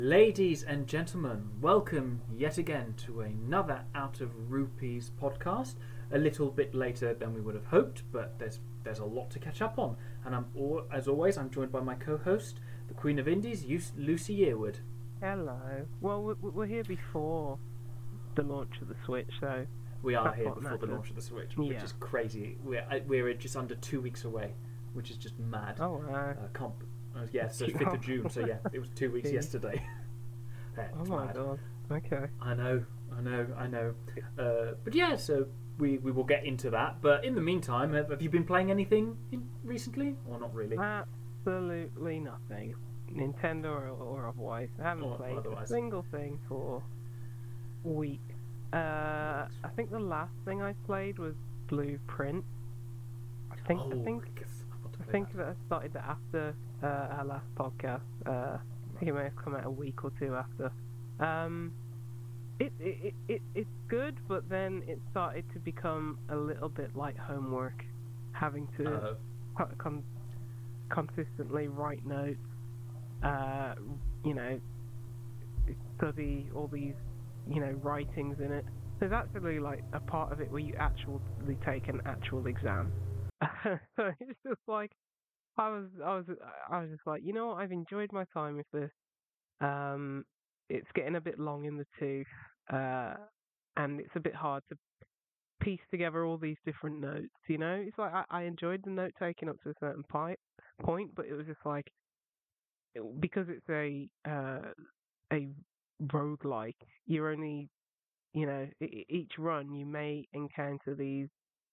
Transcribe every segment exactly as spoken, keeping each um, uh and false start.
Ladies and gentlemen, welcome yet again to another Out of Rupees podcast. A little bit later than we would have hoped, but there's there's a lot to catch up on. And I'm all, as always, I'm joined by my co-host, the Queen of Indies, Lucy Yearwood. Hello. Well, we- we're here before the launch of the Switch, so We are That's here what before the matters. launch of the Switch, which Yeah. is crazy. We're uh, we're just under two weeks away, which is just mad. oh, uh, Uh, can't, uh, yeah, so fifth of June. So yeah, it was two weeks Yeah. yesterday. Yeah, oh it's my mad. god. Okay. I know, I know, I know. Uh, but yeah, so we, we will get into that. But in the meantime, have, have you been playing anything in, recently, or not really? Absolutely nothing. Nintendo or, or otherwise. I haven't Or played otherwise. a single thing for a week. Uh, I think the last thing I played was Blueprint. I think oh, I think yes, I want to I play think that. that I started that after uh, our last podcast. Uh, I think it may have come out a week or two after. Um, it, it, it, it it's good, but then it started to become a little bit like homework, having to Uh, co- con- consistently write notes, uh, you know, study all these, you know, writings in it. There's actually like a part of it where you actually take an actual exam. So it's just like I was, I was, I was just like, you know what? I've enjoyed my time with this. Um, it's getting a bit long in the tooth, uh, and it's a bit hard to piece together all these different notes. You know, it's like I, I enjoyed the note taking up to a certain pi- point, but it was just like it- because it's a uh, a roguelike, you're only, you know, e- e- each run you may encounter these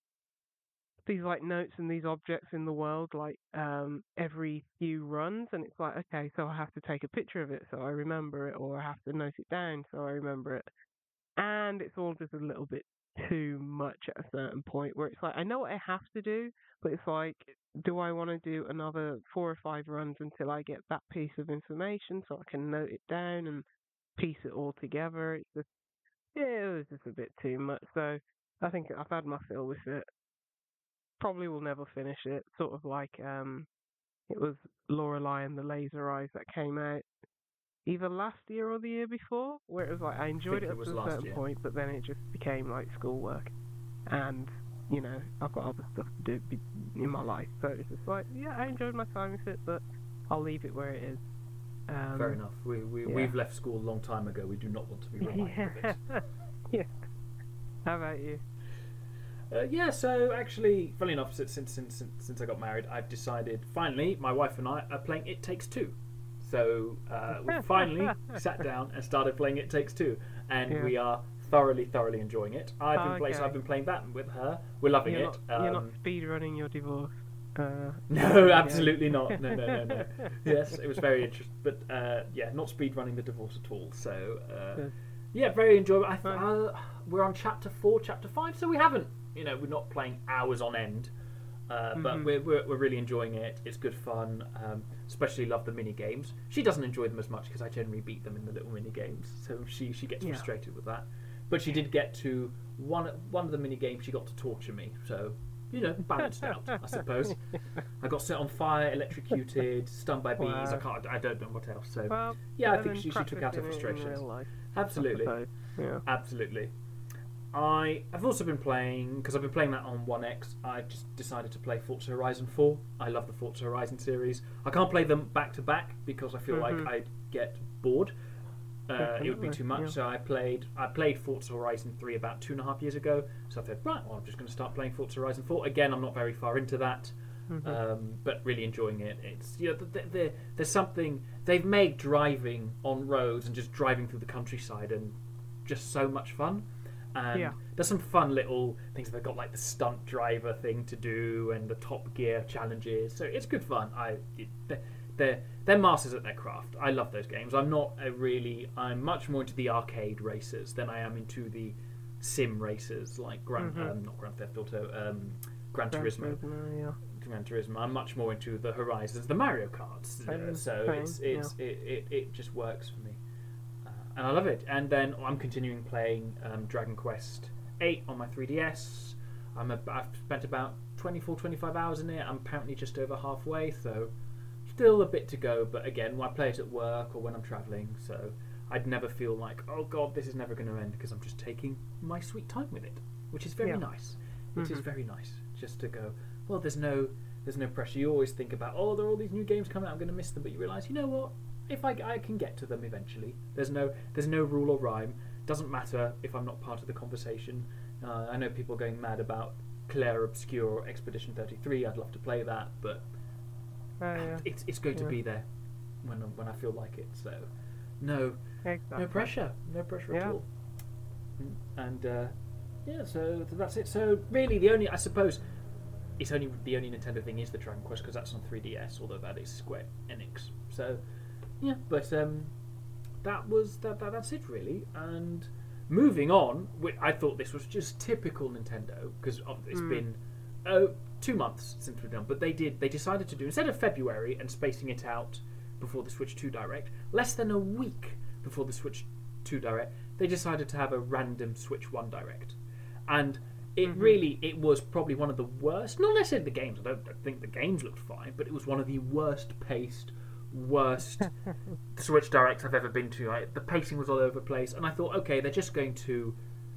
these like notes and these objects in the world like um every few runs, and it's like, okay, so I have to take a picture of it so I remember it, or I have to note it down so I remember it. And it's all just a little bit too much at a certain point where it's like I know what I have to do, but it's like, do I want to do another four or five runs until I get that piece of information so I can note it down and piece it all together? It's just, yeah, it was just a bit too much. So I think I've had my fill with it. Probably will never finish it. Sort of like um, it was Lorelei and the Laser Eyes that came out either last year or the year before, where it was like I enjoyed think it it up was to a last certain year. point, but then it just became like schoolwork, and you know I've got other stuff to do be- in my life, so it's just like, yeah, I enjoyed my time with it, but I'll leave it where it is. Um, Fair enough. We, we, yeah. We've left school a long time ago. We do not want to be reminded Yeah. of it. Yeah. How about you? Uh, yeah, so actually, funny enough, since, since since since I got married, I've decided finally, my wife and I are playing It Takes Two. So uh, we finally sat down and started playing It Takes Two, and Yeah. we are thoroughly, thoroughly enjoying it. I've been playing, so Okay. I've been playing that with her. We're loving You're it. not, you're not Um, speed running your divorce. Uh, No, absolutely not. No, no, no, no. Yes, it was very interesting, but uh, yeah, not speed running the divorce at all. So uh, Good. yeah, very enjoyable. I th- Right. uh, we're on chapter four, chapter five, so we haven't, you know, we're not playing hours on end, uh, but Mhm. we're, we're we're really enjoying it. It's good fun. Um, especially love the mini games. She doesn't enjoy them as much because I generally beat them in the little mini games, so she she gets Yeah. frustrated with that. But she did get to one one of the mini games. She got to torture me, so. You know, balanced out, I suppose. I got set on fire, electrocuted, stung by bees. I Wow. can't. I don't know what else. So Well, yeah, I better think than she, she took out her practicing it in frustrations. real life, Absolutely, I suppose. Yeah. absolutely. I have also been playing, because I've been playing that on One X. I just decided to play Forza Horizon four. I love the Forza Horizon series. I can't play them back to back because I feel Mhm. like I'd get bored. Uh, it would be Definitely, too much. yeah. So I played I played Forza Horizon three about two and a half years ago. So I thought, right, well, I'm just going to start playing Forza Horizon four again. I'm not very far into that, Mhm. um, but really enjoying it. It's, you know, th- th- th- there's something they've made driving on roads and just driving through the countryside and just so much fun. And Yeah. there's some fun little things. They've got like the stunt driver thing to do and the Top Gear challenges. So it's good fun. I it, they're, they're they're masters at their craft. I love those games. I'm not a really. I'm much more into the arcade races than I am into the sim races like Gran, Mhm. um, not Grand Theft Auto, um, Gran Gran Turismo. Turismo, yeah. Gran Turismo. I'm much more into the Horizons, the Mario Karts. Uh, Same, so same, it's it's it, it, it just works for me, uh, and I love it. And then I'm continuing playing um, Dragon Quest eight on my three D S. I'm a, I've spent about twenty-four, twenty-five hours in it. I'm apparently just over halfway, so still a bit to go, but again, I play it at work or when I'm travelling, so I'd never feel like, oh god, this is never going to end, because I'm just taking my sweet time with it, which is very Yeah. nice. It Mhm. is very nice just to go, well, there's no there's no pressure. You always think about, oh, there are all these new games coming out, I'm going to miss them, but you realise, you know what, if I, I can get to them eventually. There's no there's no rule or rhyme. Doesn't matter if I'm not part of the conversation. Uh, I know people are going mad about Claire Obscure or Expedition thirty-three. I'd love to play that, but Oh, yeah. it's it's going to Yeah. be there when when I feel like it. So no Exactly. no pressure, no pressure at Yeah. all. Mm, And uh, yeah, so that's it. So really, the only I suppose it's only the only Nintendo thing is the Dragon Quest, because that's on three D S, although that is Square Enix. So yeah, but um, that was that, that. That's it really. And moving on, whi- I thought this was just typical Nintendo, because it's Mm. been oh two months since we've done. But they did they decided to do, instead of February and spacing it out before the Switch two Direct, less than a week before the Switch two Direct, they decided to have a random Switch one Direct. And it Mhm. really, it was probably one of the worst, not necessarily the games, I don't I think the games looked fine, but it was one of the worst paced, worst Switch Directs I've ever been to. Like, the pacing was all over the place, and I thought, okay, they're just going to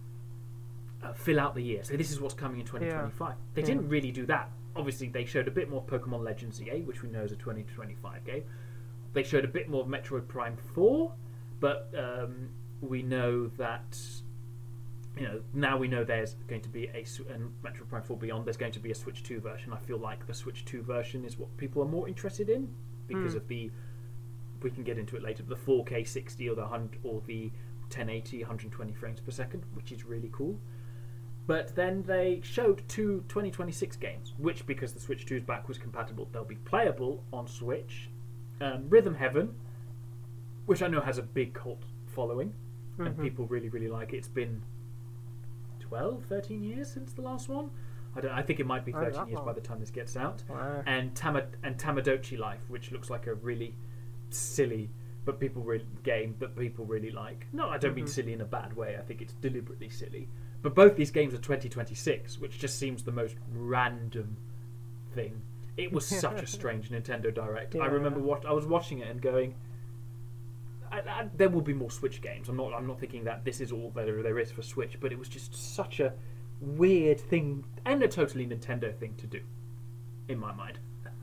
uh, fill out the year. So this is what's coming in twenty twenty-five. They Yeah. didn't really do that. Obviously, they showed a bit more Pokemon Legends Z A, which we know is a twenty twenty-five game. They showed a bit more of Metroid Prime four, but um, we know that, you know, now we know there's going to be a Sw- and Metroid Prime four Beyond. There's going to be a Switch two version. I feel like the Switch two version is what people are more interested in because Mm. of the. We can get into it later. The four K sixty or the hun- or the ten eighty, one hundred twenty frames per second, which is really cool. But then they showed two twenty twenty-six games, which, because the Switch two is backwards compatible, they'll be playable on Switch. Um, Rhythm Heaven, which I know has a big cult following, and Mhm. people really, really like it. It's been twelve, thirteen years since the last one. I don't. I think it might be Oh, thirteen that years by long. the time this gets out. Wow. And Tama and Tamagotchi Life, which looks like a really silly but people really game that people really like. No, I don't mean Mhm. silly in a bad way. I think it's deliberately silly. But both these games are twenty twenty-six, which just seems the most random thing. It was such a strange Nintendo Direct. I Yeah. remember what I was watching it and going, I, I, there will be more Switch games. I'm not. I'm not thinking that this is all there there is for Switch. But it was just such a weird thing and a totally Nintendo thing to do, in my mind.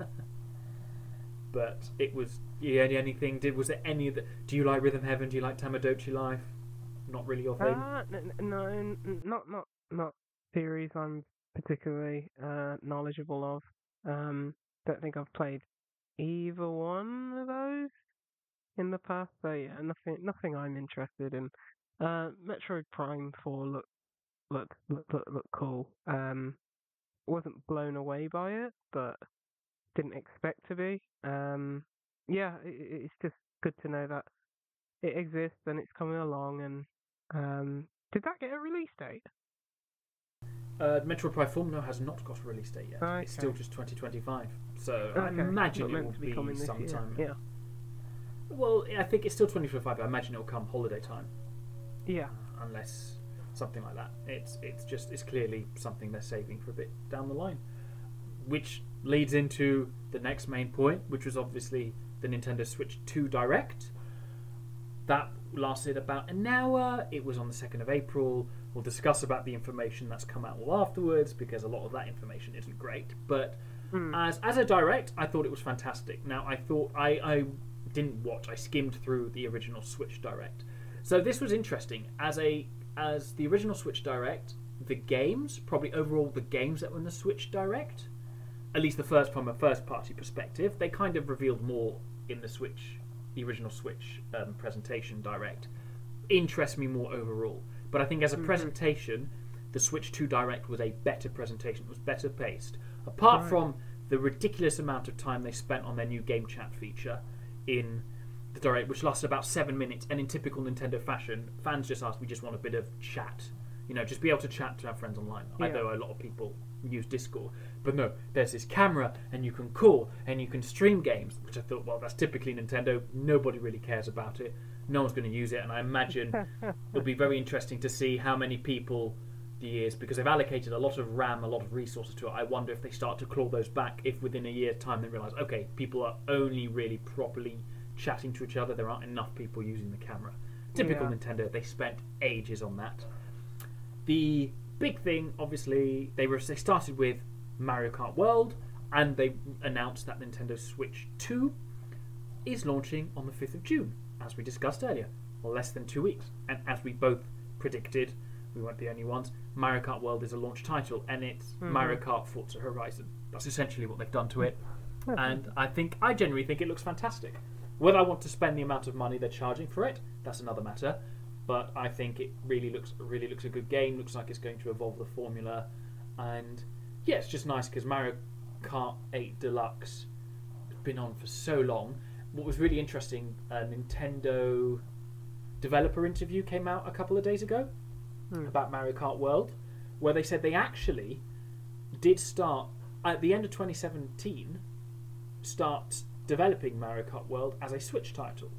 But it was. Yeah, anything? Did was there any of the? Do you like Rhythm Heaven? Do you like Tamagotchi Life? Not really your thing. Uh, n- n- no, n- not not not series I'm particularly uh, knowledgeable of. Um, don't think I've played either one of those in the past. So yeah, nothing nothing I'm interested in. Uh, Metroid Prime Four look look look look, look cool. Um, wasn't blown away by it, but didn't expect to be. Um, yeah, it, it- it's just good to know that it exists and it's coming along. And um, did that get a release date? Uh, Metroid Prime four no has not got a release date yet. Okay. It's still just twenty twenty-five. So I Okay, imagine but it meant will to be be coming this year. sometime. Yeah, Well, I think it's still twenty twenty-five. But I imagine it will come holiday time, yeah. unless something like that. It's it's just it's clearly something they're saving for a bit down the line, which leads into the next main point, which was obviously the Nintendo Switch two Direct. That lasted about an hour. It was on the second of April. We'll discuss about the information that's come out all afterwards, because a lot of that information isn't great. But Hmm. as as a Direct, I thought it was fantastic. Now, I thought I, I didn't watch. I skimmed through the original Switch Direct. So this was interesting. As a as the original Switch Direct, the games, probably overall the games that were in the Switch Direct, at least the first from a first party perspective, they kind of revealed more in the Switch, the original Switch um, presentation Direct. Interest me more overall. But I think as a Mhm. presentation, the Switch two Direct was a better presentation. It was better paced. Apart Right. from the ridiculous amount of time they spent on their new game chat feature in the Direct, which lasted about seven minutes, and in typical Nintendo fashion, fans just asked, we just want a bit of chat. You know, just be able to chat to our friends online. I Yeah. know a lot of people use Discord. But no, there's this camera, and you can call, and you can stream games, which I thought, well, that's typically Nintendo. Nobody really cares about it. No one's going to use it, and I imagine it'll be very interesting to see how many people the years because they've allocated a lot of RAM, a lot of resources to it. I wonder if they start to claw those back if within a year's time they realise, okay, people are only really properly chatting to each other. There aren't enough people using the camera. Typical Yeah. Nintendo. They spent ages on that. The big thing, obviously, they were they started with Mario Kart World, and they announced that Nintendo Switch two is launching on the fifth of June, as we discussed earlier, or less than two weeks. And as we both predicted, we weren't the only ones, Mario Kart World is a launch title, and it's Mm-hmm. Mario Kart Forza Horizon. That's essentially what they've done to it. Okay. And I think, I genuinely think it looks fantastic. Whether I want to spend the amount of money they're charging for it, that's another matter. But I think it really looks really looks a good game. Looks like it's going to evolve the formula, and yeah, it's just nice because Mario Kart eight Deluxe has been on for so long. What was really interesting, a Nintendo developer interview came out a couple of days ago Hmm. about Mario Kart World, where they said they actually did start at the end of twenty seventeen, start developing Mario Kart World as a Switch title.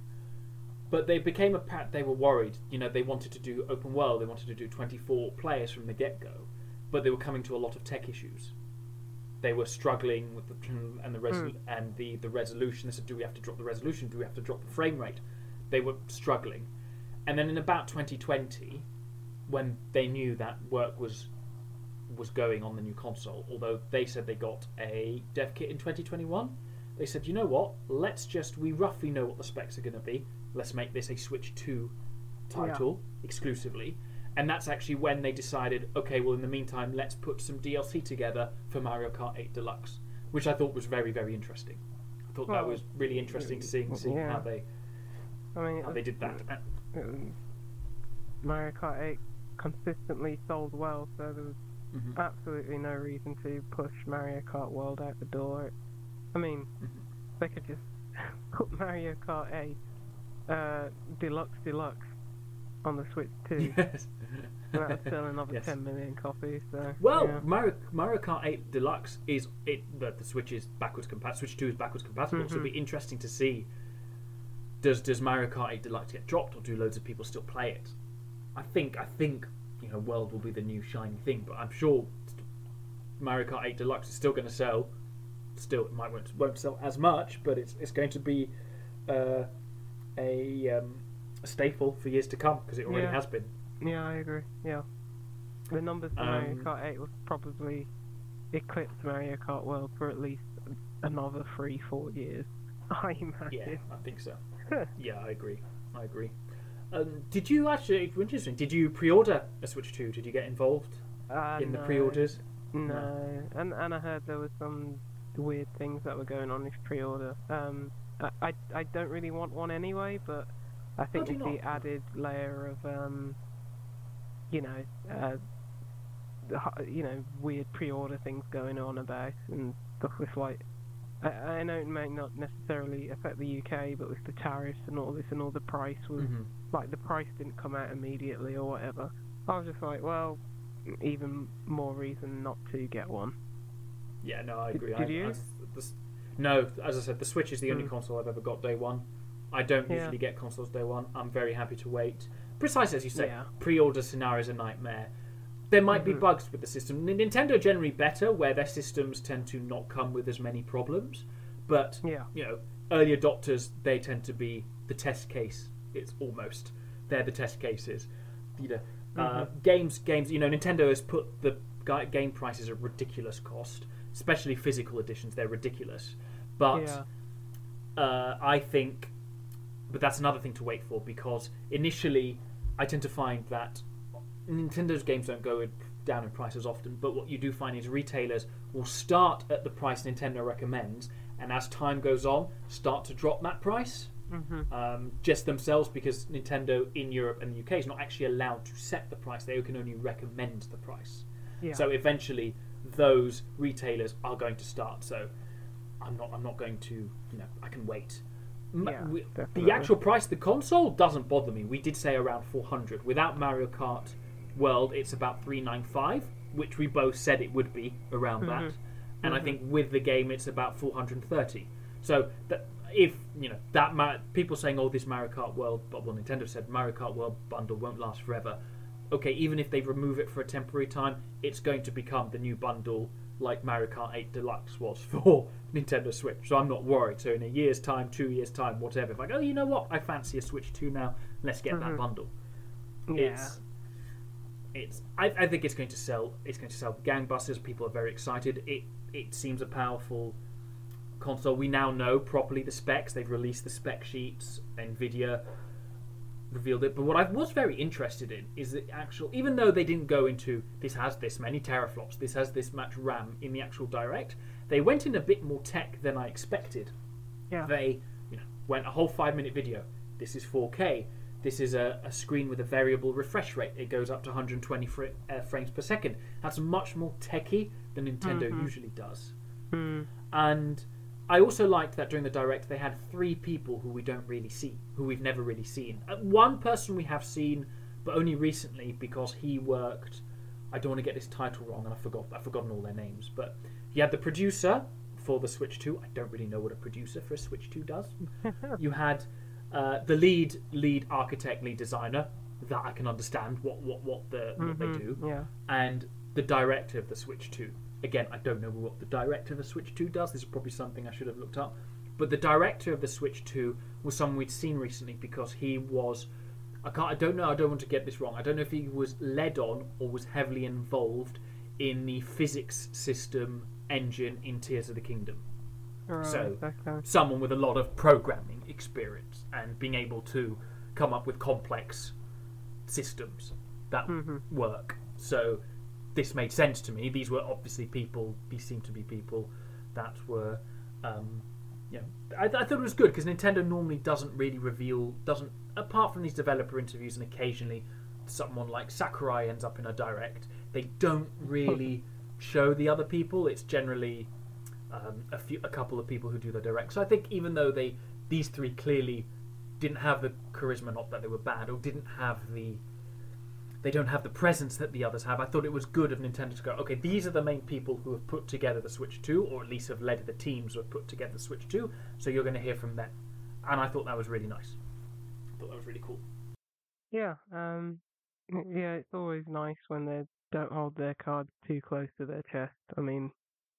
But they became a pat. They were worried. You know, they wanted to do open world. They wanted to do twenty-four players from the get-go, but they were coming to a lot of tech issues. They were struggling with the and the resol- Mm. and the, the resolution. They said, "Do we have to drop the resolution? Do we have to drop the frame rate?" They were struggling, and then in about twenty twenty, when they knew that work was was going on the new console, although they said they got a dev kit in twenty twenty-one, they said, "You know what? Let's just we roughly know what the specs are going to be. Let's make this a Switch two title exclusively." And that's actually when they decided, okay, well, in the meantime, let's put some D L C together for Mario Kart eight Deluxe, which I thought was very, very interesting. I thought that Well, was really interesting to see, see yeah. how they I mean, how they did that. Uh, um, Mario Kart eight consistently sold well, so there was mhm, absolutely no reason to push Mario Kart World out the door. I mean, mhm. they could just put Mario Kart eight uh, Deluxe Deluxe on the Switch two. Yes. And that would sell another Yes. ten million copies. So Well, yeah. Mario, Mario Kart eight Deluxe is it. The, the Switch is backwards compatible. Switch two is backwards compatible. So it'll be Mhm. interesting to see. Does does Mario Kart eight Deluxe get dropped, or do loads of people still play it? I think I think you know World will be the new shiny thing, but I'm sure Mario Kart eight Deluxe is still going to sell. Still, it might won't, won't sell as much, but it's it's going to be uh, a, um, a staple for years to come because it already Yeah. has been. Yeah, I agree. Yeah, the numbers for Mario Um, Kart eight will probably eclipse Mario Kart World for at least another three, four years. I Yeah, imagine. I think so. Yeah, I agree. I agree. Um, did you actually? Interesting. Did you pre-order a Switch two? Did you get involved Uh, in the no, pre-orders? No, and and I heard there was some weird things that were going on with pre-order. Um, I I, I don't really want one anyway, but I think do you with the not? added layer of um, you know, uh, the hu- you know, weird pre-order things going on about and stuff with like. I, I know it may not necessarily affect the U K, but with the tariffs and all this and all the price was Mhm. like the price didn't come out immediately or whatever. I was just like, well, even more reason not to get one. Yeah, no, I Did- agree. did I, you? I, this, no, as I said, the Switch is the only Mm. console I've ever got day one. I don't Yeah. usually get consoles day one. I'm very happy to wait. Precisely as you say, Yeah. pre-order scenario is a nightmare. There might be Mhm. bugs with the system. N- Nintendo are generally better, where their systems tend to not come with as many problems. But Yeah. you know, early adopters, they tend to be the test case. It's almost they're the test cases. You know, uh, Mhm. games, games. You know, Nintendo has put the ga- game prices at a ridiculous cost, especially physical editions. They're ridiculous. But Yeah. uh, I think, but that's another thing to wait for because initially, I tend to find that Nintendo's games don't go in- down in price as often. But what you do find is retailers will start at the price Nintendo recommends, and as time goes on, start to drop that price Mhm. um, just themselves because Nintendo in Europe and the U K is not actually allowed to set the price. They can only recommend the price. Yeah. So eventually, those retailers are going to start. So I'm not. I'm not going to. You know, I can wait. M- Yeah, we- definitely. the actual price of the console doesn't bother me. We did say around four hundred. Without Mario Kart World, it's about three ninety-five, which we both said it would be around that. Mhm. And I Mhm. think with the game, it's about four hundred thirty. So that if you know that Ma- people saying, "Oh, this Mario Kart World," but well, Nintendo said Mario Kart World bundle won't last forever. okay, even if they remove it for a temporary time, it's going to become the new bundle like Mario Kart eight Deluxe was for Nintendo Switch. So I'm not worried. So in a year's time, two years' time, whatever, if I go, you know what, I fancy a Switch two now, let's get Mhm. that bundle. Yeah. It's, it's I, I think it's going to sell. It's going to sell gangbusters. People are very excited. It it seems a powerful console. We now know properly the specs. They've released the spec sheets. Nvidia revealed it. But what I was very interested in is the actual. Even though they didn't go into this has this many teraflops, this has this much RAM in the actual direct, they went in a bit more tech than I expected. Yeah. They you know went a whole five minute video. This is four K. This is a, a screen with a variable refresh rate. It goes up to one hundred twenty fr- uh, frames per second. That's much more techy than Nintendo Mhm. usually does. Mm. And I also liked that during the Direct they had three people who we don't really see, who we've never really seen. Uh, one person we have seen, but only recently because he worked. I don't want to get this title wrong, and I forgot. I've forgotten all their names. But you had the producer for the Switch two. I don't really know what a producer for a Switch two does. You had uh, the lead, lead architect, lead designer. That I can understand what what what the what they Mhm. do, Yeah. and the director of the Switch two. Again, I don't know what the director of the Switch two does. This is probably something I should have looked up. But the director of the Switch two was someone we'd seen recently because he was. I can't. I don't know. I don't want to get this wrong. I don't know if he was led on or was heavily involved in the physics system engine in Tears of the Kingdom. Right, So, okay. someone with a lot of programming experience and being able to come up with complex systems that Mhm. work. So this made sense to me. These were obviously people. These seemed to be people that were, um, you know, I, I thought it was good because Nintendo normally doesn't really reveal, doesn't apart from these developer interviews and occasionally someone like Sakurai ends up in a direct. They don't really show the other people. It's generally um, a few, a couple of people who do the direct. So I think even though they, these three clearly didn't have the charisma, not that they were bad, or didn't have the, they don't have the presence that the others have. I thought it was good of Nintendo to go, okay, these are the main people who have put together the Switch two, or at least have led the teams who have put together the Switch two, so you're going to hear from them. And I thought that was really nice. I thought that was really cool. Yeah. Um. Yeah. It's always nice when they don't hold their cards too close to their chest. I mean,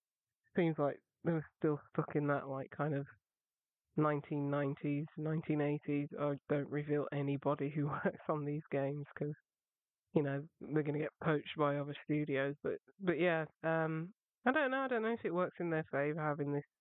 seems like they were still stuck in that like kind of nineteen nineties, nineteen eighties. Oh, don't reveal anybody who works on these games because you know they're going to get poached by other studios. But but yeah, um, I don't know. I don't know if it works in their favor having this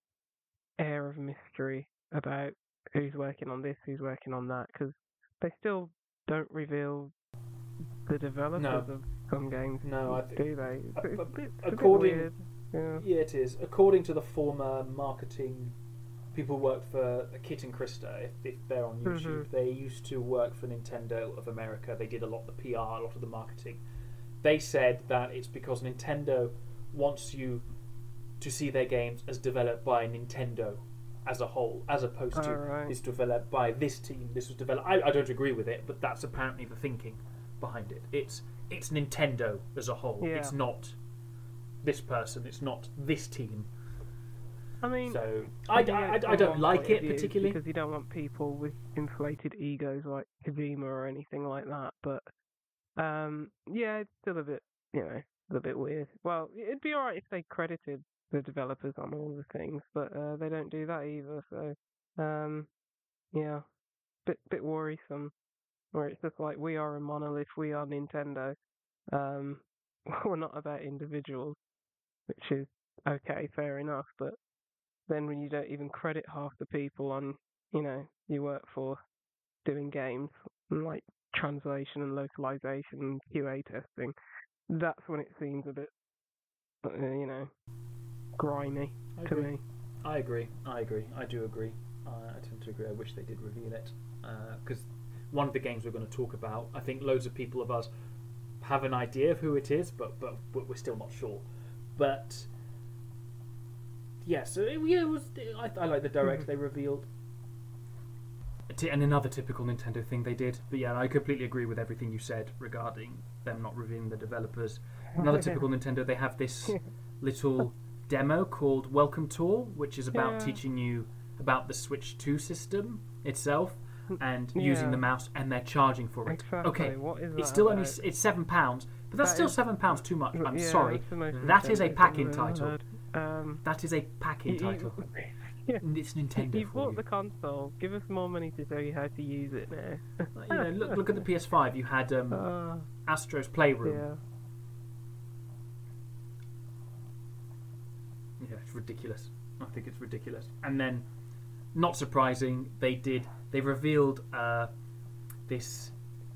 air of mystery about who's working on this, who's working on that, because they still don't reveal the developers No. of some games. No, I think- do they? It's, it's a bit, it's a bit according- weird. Yeah. Yeah, it is. According to the former marketing people who worked for Kit and Krista, if, if they're on YouTube, Mhm. they used to work for Nintendo of America. They did a lot of the P R, a lot of the marketing. They said that it's because Nintendo wants you to see their games as developed by Nintendo as a whole, as opposed to Alright. it's developed by this team. This was developed. I, I don't agree with it, but that's apparently the thinking behind it. It's it's Nintendo as a whole. Yeah. It's not this person. It's not this team. I mean, So I, yeah, I, I, from I don't one like point of it view, particularly. because you don't want people with inflated egos like Kojima or anything like that. But um, yeah, it's still a bit, you know, a bit weird. Well, it'd be alright if they credited the developers on all the things, but uh, they don't do that either. So um, yeah, bit bit worrisome. Where it's just like we are a monolith, we are Nintendo. Um, we're not about individuals, which is okay, fair enough. But then when you don't even credit half the people on, you know, you work for doing games, and like translation and localization and Q A testing, that's when it seems a bit, uh, you know, grimy I to agree. me. I agree. I agree. I do agree. Uh, I tend to agree. I wish they did reveal it because one of the games we're going to talk about, I think loads of people of us have an idea of who it is, but but, but we're still not sure. But yeah, so it, yeah, it was. I, I like the direct they revealed. T- And another typical Nintendo thing they did. But yeah, I completely agree with everything you said regarding them not revealing the developers. Another typical Nintendo, they have this little demo called Welcome Tour, which is about Yeah. teaching you about the Switch two system itself. and yeah. using the mouse, and they're charging for it. Exactly. Okay, What is it's that still about? only it's seven pounds, but that's That still is- seven pounds too much. I'm yeah, sorry. that's the most That is a Nintendo packing thing I've title. heard. Um, That is a packing you- you- title. yeah. It's Nintendo You for bought you. the console. Give us more money to show you how to use it now. You know, look look at the P S five. You had um, uh, Astro's Playroom. yeah. Yeah, it's ridiculous. I think it's ridiculous. And then, not surprising, they did. They revealed uh, this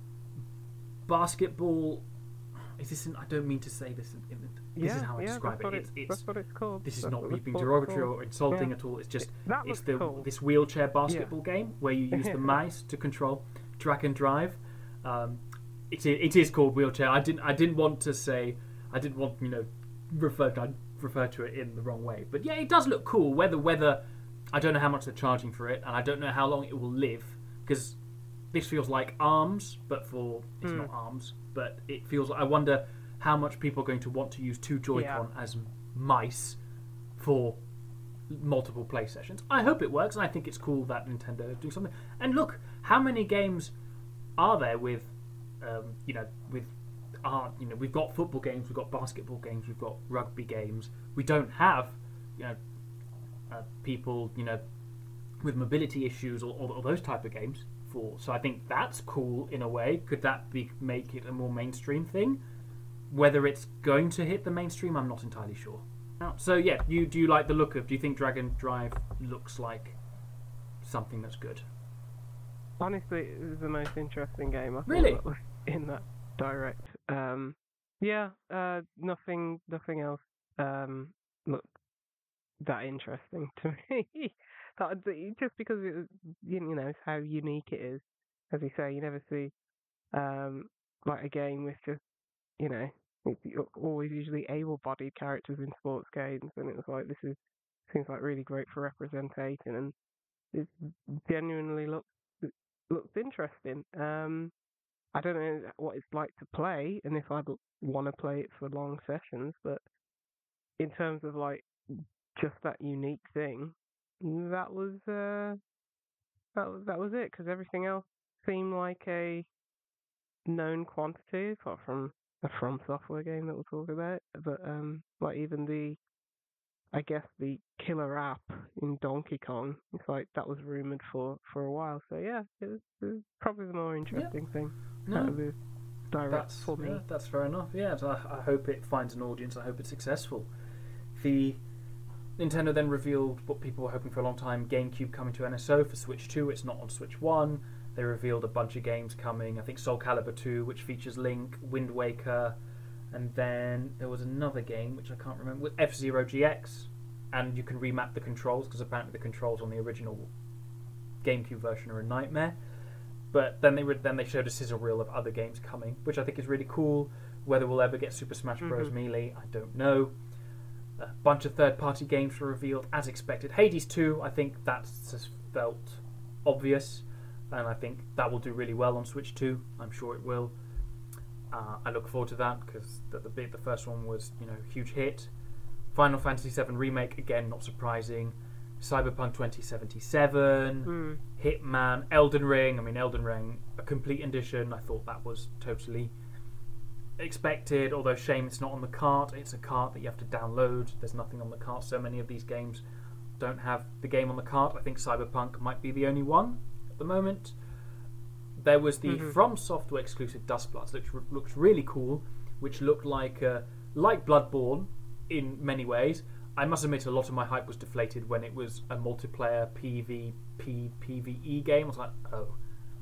basketball. Is this? An, I don't mean to say this. In, in, this yeah, is how I yeah, describe that's it. what It's, it's that's what it's called. this is That's not what me the being sport's derogatory called. or insulting Yeah. at all. It's just That it's looks the cool. this wheelchair basketball game where you use Yeah. the mice to control drag and drive. Um, it i- it is called wheelchair. I didn't I didn't want to say I didn't want you know refer I refer to it in the wrong way. But yeah, it does look cool. Whether whether I don't know how much they're charging for it, and I don't know how long it will live because this feels like ARMS, but for it's Mm. not ARMS, but it feels. I wonder how much people are going to want to use two Joy-Con as mice for multiple play sessions. I hope it works, and I think it's cool that Nintendo is doing something. And look, how many games are there with, um, you know, with art? You know, we've got football games, we've got basketball games, we've got rugby games. We don't have, you know, uh, people, you know, with mobility issues or, or, or those type of games. For so I think that's cool in a way. Could that be make it a more mainstream thing? Whether it's going to hit the mainstream, I'm not entirely sure. So yeah, you do you like the look of? Do you think Dragon Drive looks like something that's good? Honestly, it was the most interesting game I thought Really? that was in that direct. Um, yeah, uh, nothing, nothing else um, looked that interesting to me. that just because it was, you know, it's how unique it is. As you say, you never see um, like a game with just, you know, it's always usually able-bodied characters in sports games, and it was like this is seems like really great for representation, and it genuinely looks looks interesting. Um, I don't know what it's like to play, and if I'd want to play it for long sessions, but in terms of like just that unique thing, that was uh, that was that was it. Because everything else seemed like a known quantity, apart from a From Software game that we'll talk about. But um, like even the, I guess the killer app in Donkey Kong, it's like that was rumored for for a while. So yeah, it was, it was probably the more interesting thing out of No, this direct that's for me. yeah, that's fair enough. Yeah, so I, I hope it finds an audience. I hope it's successful. The Nintendo then revealed what people were hoping for a long time: GameCube coming to N S O for Switch two. It's not on Switch one. They revealed a bunch of games coming. I think Soul Calibur two, which features Link, Wind Waker, and then there was another game which I can't remember with F-Zero G X, and you can remap the controls because apparently the controls on the original GameCube version are a nightmare. But then they re- then they showed a sizzle reel of other games coming, which I think is really cool. Whether we'll ever get Super Smash Bros. Mhm. Melee, I don't know. A bunch of third-party games were revealed as expected. Hades two, I think that's just felt obvious, and I think that will do really well on Switch two. I'm sure it will. Uh, I look forward to that because the, the the first one was, you know, a huge hit. Final Fantasy seven Remake, again, not surprising. Cyberpunk twenty seventy-seven, Mm. Hitman, Elden Ring. I mean, Elden Ring, a complete edition. I thought that was totally expected. Although, shame it's not on the cart. It's a cart that you have to download. There's nothing on the cart. So many of these games don't have the game on the cart. I think Cyberpunk might be the only one at the moment. There was the Mhm. From Software exclusive Dustbloods, which looks really cool, which looked like uh, like Bloodborne in many ways. I must admit, a lot of my hype was deflated when it was a multiplayer PvP PvE game. I was like, oh,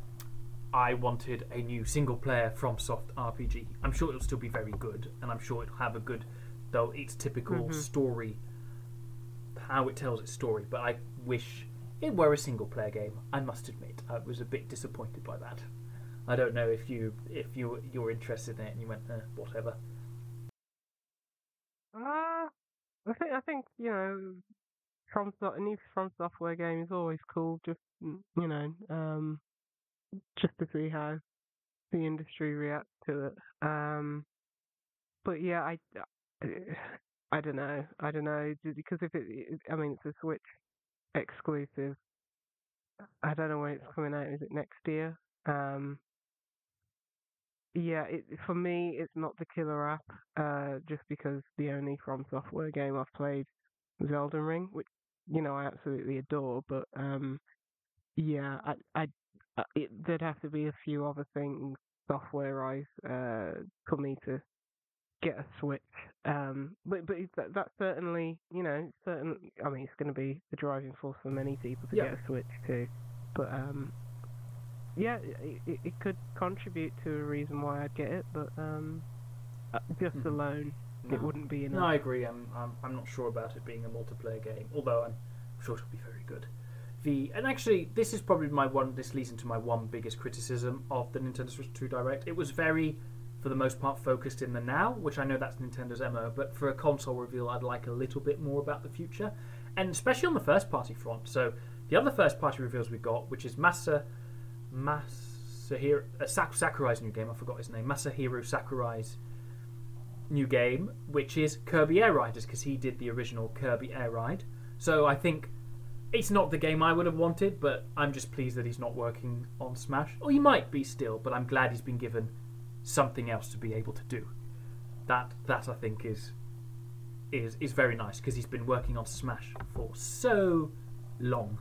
I wanted a new single-player FromSoft R P G. I'm sure it'll still be very good, and I'm sure it'll have a good, though its typical Mhm. story, how it tells its story. But I wish it were a single-player game. I must admit, I was a bit disappointed by that. I don't know if you if you you're interested in it and you went, eh, whatever. Uh, I think I think you know, from so- a new From Software game is always cool. Just mm, you know, um, just to see how the industry reacts to it. Um, but yeah, I, I don't know. I don't know because if it, it- I mean, it's a Switch exclusive. I don't know when it's coming out. Is it next year? Um, yeah, it, for me, it's not the killer app. Uh, just because the only From Software game I've played was Elden Ring, which you know I absolutely adore. But um, yeah, I, I, uh, it, there'd have to be a few other things software-wise uh, for me to get a Switch. Um, but but it's- that, that's certainly, you know, certain. I mean, it's going to be the driving force for many people to Yeah. get a Switch too. But um, yeah, it, it, it could contribute to a reason why I'd get it. But um, uh, just Mhm. alone, No. it wouldn't be enough. No, I agree. I'm, I'm I'm not sure about it being a multiplayer game, although I'm sure it'll be very good. The and actually, this is probably my one. This leads into my one biggest criticism of the Nintendo Switch two Direct. It was very, for the most part, focused in the now, which I know that's Nintendo's M O. But for a console reveal, I'd like a little bit more about the future, and especially on the first party front. So the other first party reveals we got, which is Masa Masahiro uh, Sak- Sakurai's new game. I forgot his name. Masahiro Sakurai's new game, which is Kirby Air Riders, because he did the original Kirby Air Ride. So I think it's not the game I would have wanted, but I'm just pleased that he's not working on Smash. Or he might be still, but I'm glad he's been given something else to be able to do. That that I think is is is very nice, because he's been working on Smash for so long.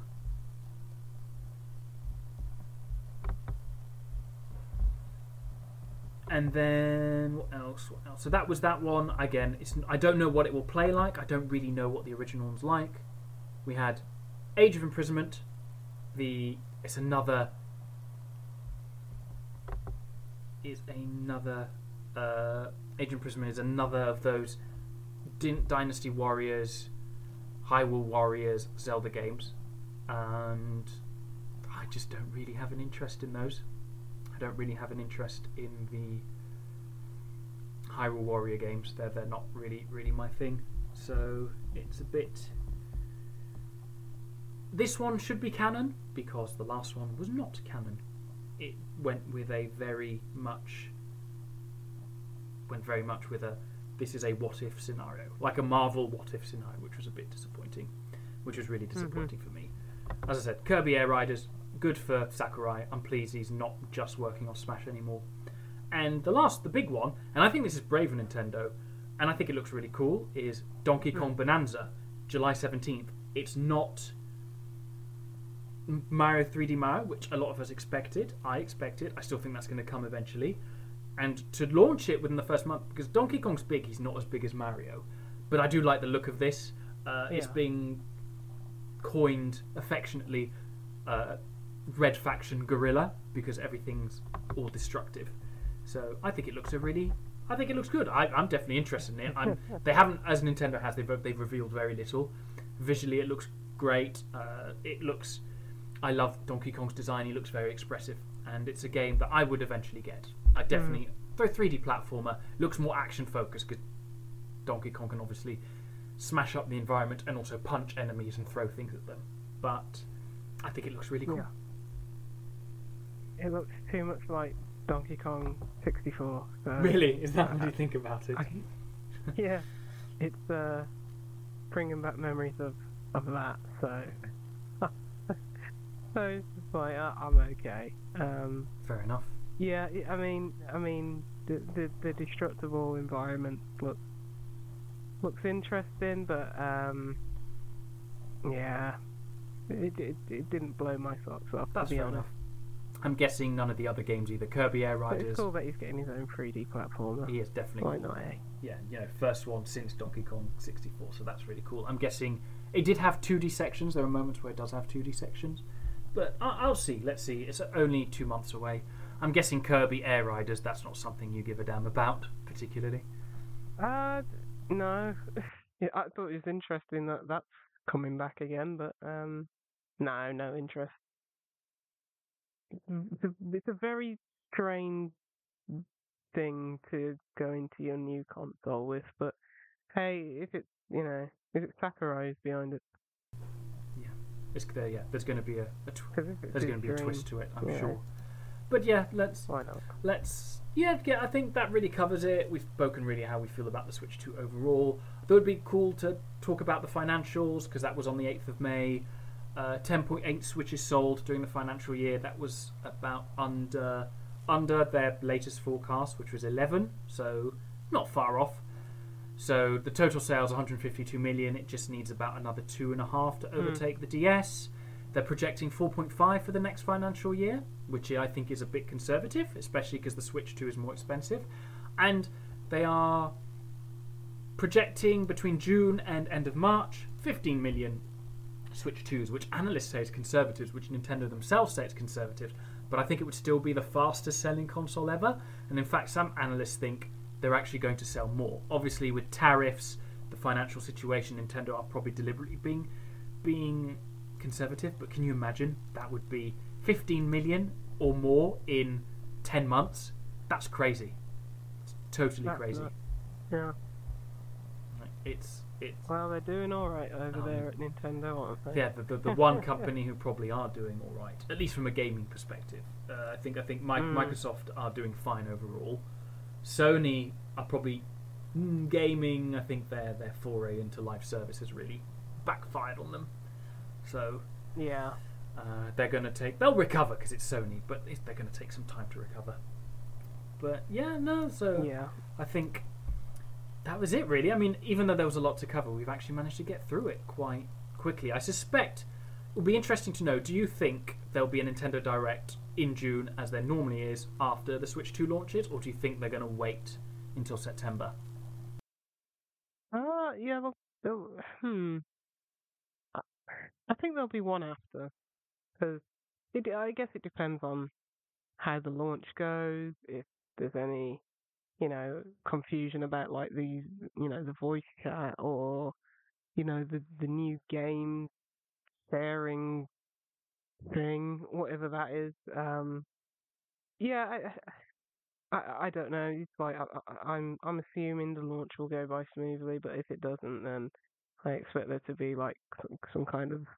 And then what else? What else? So that was that one. Again, it's I don't know what it will play like. I don't really know what the original one's like. We had Age of Imprisonment. The it's another is another uh, Age of Imprisonment is another of those Din- Dynasty Warriors, Hyrule Warriors Zelda games, and I just don't really have an interest in those. I don't really have an interest in the Hyrule Warrior games. They're they're not really really my thing. So it's a bit. This one should be canon because the last one was not canon. It went with a very much went very much with a this is a what if scenario, like a Marvel what if scenario, which was a bit disappointing, which was really disappointing mm-hmm. for me. As I said, Kirby Air Riders, good for Sakurai. I'm pleased he's not just working on Smash anymore. And the last, the big one, and I think this is brave of Nintendo, and I think it looks really cool, is Donkey Kong Bonanza, July seventeenth. It's not Mario three D Mario, which a lot of us expected. I expected. I still think that's going to come eventually. And to launch it within the first month, because Donkey Kong's big, he's not as big as Mario. But I do like the look of this. Uh, yeah. It's being coined affectionately uh, Red Faction Gorilla, because everything's all destructive. So I think it looks a really... I think it looks good. I, I'm definitely interested in it. I'm, they haven't, as Nintendo has, they've, they've revealed very little. Visually, it looks great. Uh, it looks... I love Donkey Kong's design. He looks very expressive. And it's a game that I would eventually get. I definitely... Mm. For a three D platformer, looks more action-focused, because Donkey Kong can obviously smash up the environment and also punch enemies and throw things at them. But I think it looks really cool. Yeah. It looks too much like Donkey Kong sixty-four. So really? Is that what you think about it? I, yeah. It's uh, bringing back memories of, of that, so... so it's just like, uh, I'm okay. Um, Fair enough. Yeah, I mean, I mean, the the, the destructible environment looks looks interesting, but um, yeah, it, it it didn't blow my socks off. That's to be fair honest. enough. I'm guessing none of the other games either. Kirby Air Riders. But it's cool that he's getting his own three D platformer. He is definitely. Why cool. not? Eh? Yeah, you know, first one since Donkey Kong sixty-four, so that's really cool. I'm guessing it did have two D sections. There are moments where it does have two D sections, but I'll see. Let's see. It's only two months away. I'm guessing Kirby Air Riders, that's not something you give a damn about, particularly. Uh, no. Yeah, I thought it was interesting that that's coming back again, but um, no, no interest. It's a, it's a very strange thing to go into your new console with, but hey, if it's, you know, if it's Sakurai's behind it. Yeah, it's there. Yeah, there's going to be a, a tw- there's going to be dream, a twist to it, I'm yeah. sure. But yeah, let's Why not? let's yeah, yeah. I think that really covers it. We've spoken really how we feel about the Switch two overall. I thought it'd be cool to talk about the financials because that was on the eighth of May. Uh, ten point eight Switches sold during the financial year. That was about under under their latest forecast, which was eleven, so not far off. So the total sales one hundred fifty-two million. It just needs about another two and a half to overtake mm. the D S. They're projecting four point five for the next financial year, which I think is a bit conservative, especially because the Switch two is more expensive. And they are projecting between June and end of March fifteen million Switch twos, which analysts say is conservative, which Nintendo themselves say it's conservative. But I think it would still be the fastest selling console ever. And in fact, some analysts think they're actually going to sell more. Obviously, with tariffs, the financial situation, Nintendo are probably deliberately being being conservative. But can you imagine? That would be fifteen million or more in ten months. That's crazy. It's totally That's crazy. Not, yeah. It's it's. Well, they're doing all right over um, there at Nintendo, aren't they? Yeah, the the, the one company who probably are doing all right, at least from a gaming perspective. Uh, I think I think Mi- mm. Microsoft are doing fine overall. Sony are probably mm, gaming. I think their their foray into live service has really backfired on them. So yeah, uh, they're going to take. They'll recover because it's Sony, but it's, they're going to take some time to recover. But yeah, no. So yeah, I think that was it really. I mean, even though there was a lot to cover, we've actually managed to get through it quite quickly. I suspect it will be interesting to know. Do you think there'll be a Nintendo Direct in June, as there normally is, after the Switch two launches, or do you think they're going to wait until September? Uh, yeah, well, they'll, hmm. I think there'll be one after, because I guess it depends on how the launch goes, if there's any, you know, confusion about like the, you know, the voice chat or, you know, the the new game sharing thing, whatever that is. Um, yeah, I, I, I don't know. It's like I, I, I'm I'm assuming the launch will go by smoothly, but if it doesn't, then I expect there to be like some, some kind of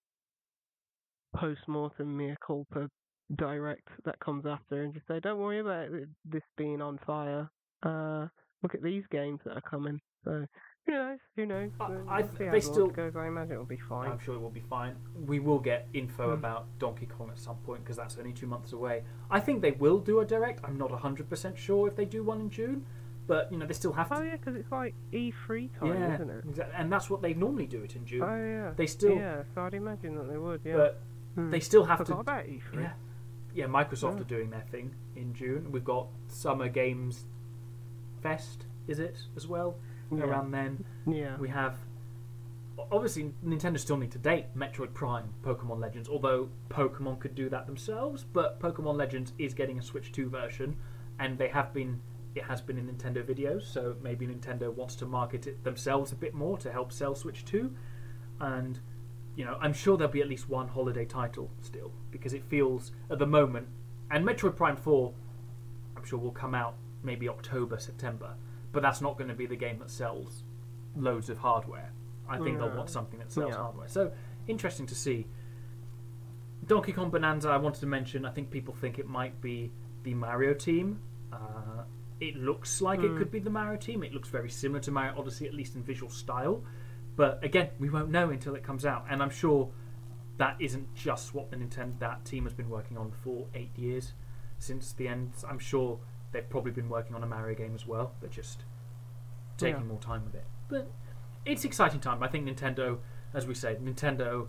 post-mortem mea culpa direct that comes after and just say, don't worry about this being on fire. Uh, look at these games that are coming. So who knows? Who knows? I, we'll I, see they how the still launch goes. I imagine it'll be fine. I'm sure it will be fine. We will get info Mm. about Donkey Kong at some point because that's only two months away. I think they will do a direct. I'm not one hundred percent sure if they do one in June, but you know they still have to. Oh yeah, because it's like E three time, yeah, isn't it? exactly. And that's what they normally do it in June. Oh yeah. They still, yeah. So I'd imagine that they would. Yeah. but Hmm. they still have Forgot to. about E three. Yeah, yeah. Microsoft Yeah. are doing their thing in June. We've got Summer Games Fest, is it as well? Yeah. Around then, Yeah. we have. Obviously, Nintendo still need to date Metroid Prime, Pokemon Legends, although Pokemon could do that themselves. But Pokemon Legends is getting a Switch two version, and they have been. It has been in Nintendo videos, so maybe Nintendo wants to market it themselves a bit more to help sell Switch two, and. You know, I'm sure there'll be at least one holiday title still, because it feels, at the moment, and Metroid Prime four, I'm sure will come out maybe October, September, but that's not going to be the game that sells loads of hardware. I think No. they'll want something that sells Yeah. hardware. So, interesting to see. Donkey Kong Bonanza, I wanted to mention, I think people think it might be the Mario team. Uh, it looks like Mm. it could be the Mario team. It looks very similar to Mario Odyssey, at least in visual style. But again, we won't know until it comes out, and I'm sure that isn't just what the Nintendo that team has been working on for eight years since the end. I'm sure they've probably been working on a Mario game as well. They're just taking Yeah. more time with it. But it's exciting time. I think Nintendo, as we said, Nintendo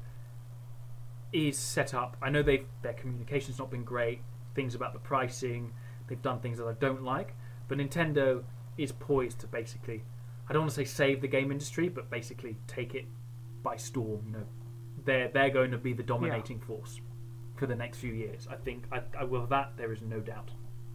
is set up. I know they've their communication's not been great. Things about the pricing, they've done things that I don't like. But Nintendo is poised to basically. I don't want to say save the game industry, but basically take it by storm. You know, they're they're going to be the dominating yeah. force for the next few years. I think. I, I will. That there is no doubt.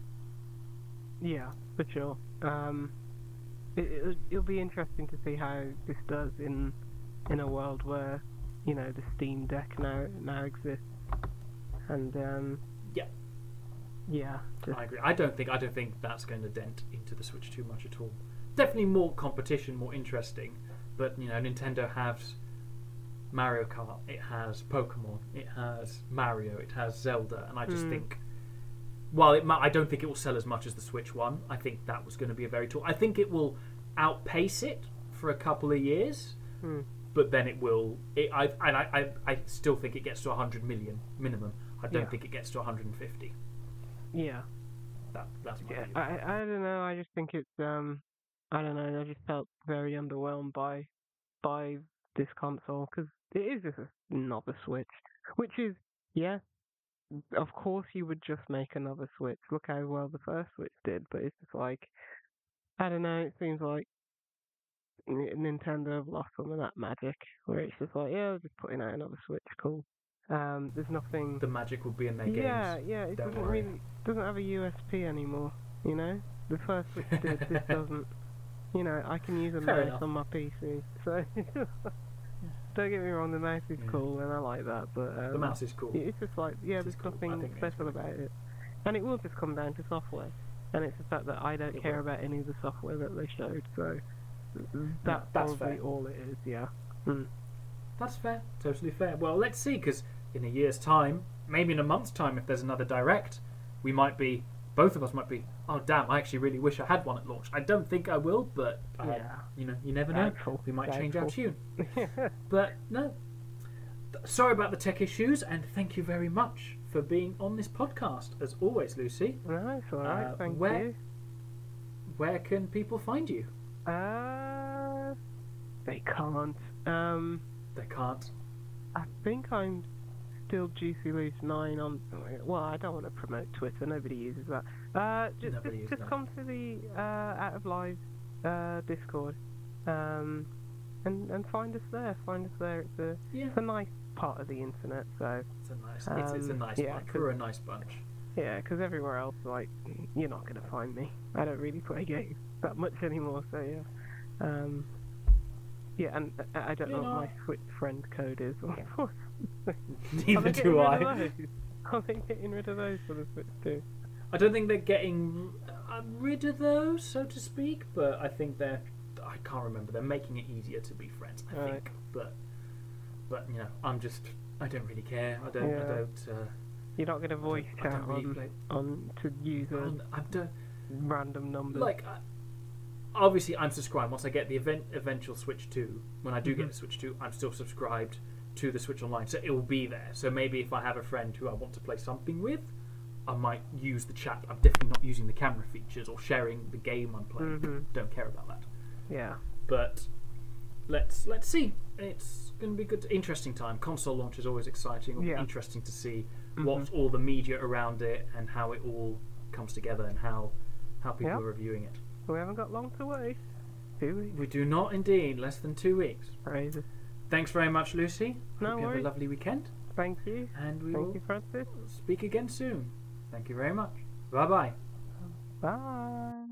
Yeah, for sure. Um, it, it'll, it'll be interesting to see how this does in in a world where you know the Steam Deck now now exists, and um, yeah, yeah. Just, I agree. I don't think I don't think that's going to dent into the Switch too much at all. Definitely more competition, more interesting, but you know, Nintendo has Mario Kart, it has Pokemon, it has Mario, it has Zelda, and I just mm. think, while it might, I don't think it will sell as much as the Switch one. I think that was going to be a very tall. I think it will outpace it for a couple of years, mm. but then it will. It, I and I, I, I still think it gets to one hundred million minimum. I don't Yeah. think it gets to one hundred fifty. Yeah. That that's my Yeah. view. I I don't know. I just think it's um. I don't know. I just felt very underwhelmed by by this console because it is just another Switch, which is yeah. Of course, you would just make another Switch. Look how well the first Switch did, but it's just like I don't know. It seems like N- Nintendo have lost some of that magic, where it's just like yeah, we're just putting out another Switch, cool. Um, there's nothing. The magic will be in their Yeah, games. yeah. It Don't doesn't worry. really doesn't have a U S P anymore. You know, the first Switch did. This doesn't. You know, I can use a Fair mouse enough. on my P C, so don't get me wrong, the mouse is Yeah. cool and I like that, but um, The mouse is cool. it's just like yeah, It is there's cool. I nothing think it is special about it, and it will just come down to software, and it's the fact that I don't It care will. about any of the software that they showed, so that's that's probably fair. all it is. Yeah. Mm. That's fair. Totally fair. Well, let's see, because in a year's time, maybe in a month's time, if there's another direct, we might be. Both of us might be. Oh damn! I actually really wish I had one at launch. I don't think I will, but uh, Yeah. you know, you never know. Doubtful, We might change our doubtful. tune. But no. Sorry about the tech issues, and thank you very much for being on this podcast. As always, Lucy, No, it's alright, Uh, thank where- you. where can people find you? Uh, they can't. Um, They can't. I think I'm still Juicy Loose nine on. Well, I don't want to promote Twitter. Nobody uses that. Uh, just Nobody just, uses just that. come to the uh, Out of Live uh, Discord, um, and and find us there. Find us there. It's a Yeah, it's a nice part of the internet. So it's a nice. It's, it's a Um, nice yeah, bunch. 'cause- We're a nice bunch. yeah, because everywhere else, like, you're not gonna find me. I don't really play games that much anymore. So yeah. Um, yeah, and I I don't You know know- what my Switch friend code is. Are Neither they getting do rid I. of those? Are they getting rid of those for the Switch too? I don't think they're getting uh, rid of those, so to speak, but I think they're. I can't remember. They're making it easier to be friends. I Right. think, but but you know, I'm just. I don't really care. I don't. Yeah. I don't. Uh, You're not gonna voice I don't chat really on, play- on to use a I'm, I'm don't, random number. like. I, obviously, I'm subscribed. Once I get the event eventual Switch two, when I do get Mhm. the Switch two, I'm still subscribed to the Switch Online, so it will be there. So maybe if I have a friend who I want to play something with, I might use the chat. I'm definitely not using the camera features or sharing the game I'm playing. Mhm. Don't care about that. yeah. But let's let's see. It's going to be a good, interesting time. Console launch is always exciting. It'll be Yeah. interesting to see Mhm. what's all the media around it and how it all comes together and how how people Yeah. are reviewing it. We haven't got long to wait. Two weeks. We do not indeed. Less than two weeks. Crazy. Thanks very much, Lucy. No Hope you have worries. a lovely weekend, Thank you. and we Thank will you, Francis. speak again soon. Thank you very much. Bye bye. Bye.